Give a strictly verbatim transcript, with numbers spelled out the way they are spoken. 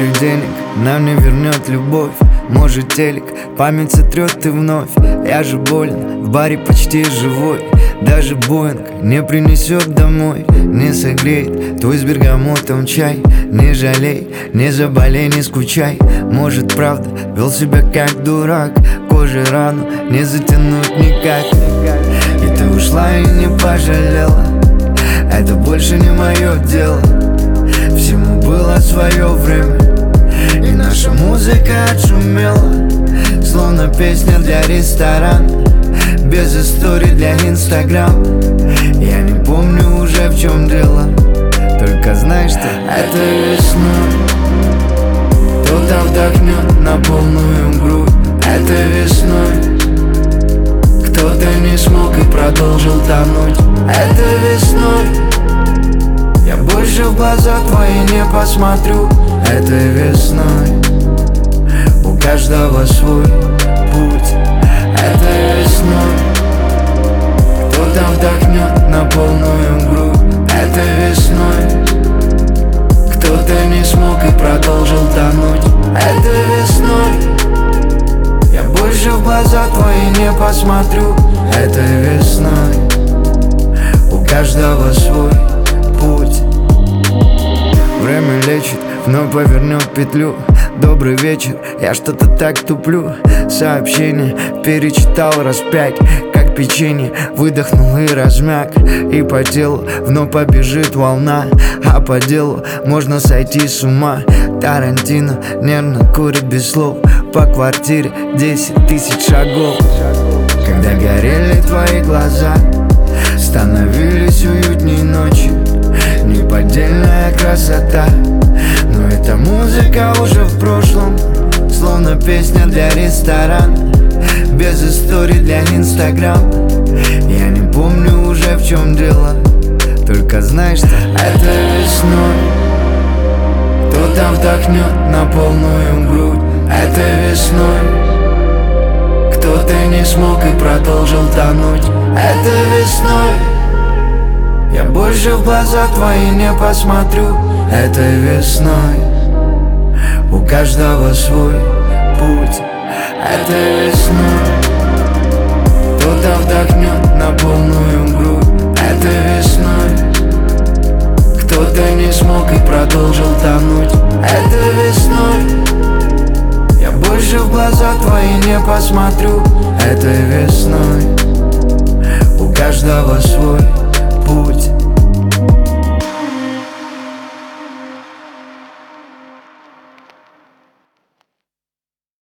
Море денег нам не вернет любовь. Может телек, память сотрет и вновь. Я же болен, в баре почти живой. Даже Боинг не принесет домой, не согреет твой с бергамотом чай. Не жалей, не заболей, не скучай. Может правда, вел себя как дурак. Кожи рану не затянуть никак. И ты ушла и не пожалела. Это больше не мое дело. Всему было свое время, и наша музыка отшумела, словно песня для ресторана, без истории для инстаграм. Я не помню уже, в чем дело, только знаешь ты, это весной кто-то вдохнет на полную грудь. Это весной кто-то не смог и продолжил тонуть. Это весной я больше в глаза твои не посмотрю. Этой весной у каждого свой путь. Этой весной кто-то вдохнет на полную грудь. Этой весной кто-то не смог и продолжил тонуть. Этой весной я больше в глаза твои не посмотрю. Этой весной у каждого свой путь. Время лечит, вновь повернет петлю. Добрый вечер, я что-то так туплю. Сообщение перечитал раз пять, как печенье, выдохнул и размяк. И по телу вновь побежит волна, а по делу можно сойти с ума. Тарантино нервно курит без слов, по квартире десять тысяч шагов. Когда горели твои глаза, становились уютней ночи. Неподдельная красота, но эта музыка уже в прошлом, словно песня для ресторана, без истории для инстаграм. Я не помню уже, в чем дело, только знаешь ты, это весной кто-то вдохнет на полную грудь. Это весной кто-то не смог и продолжил тонуть. Это весной я больше в глаза твои не посмотрю. Этой весной у каждого свой путь. Этой весной кто-то вдохнет на полную грудь. Этой весной кто-то не смог и продолжил тонуть. Этой весной я больше в глаза твои не посмотрю. Этой весной у каждого свой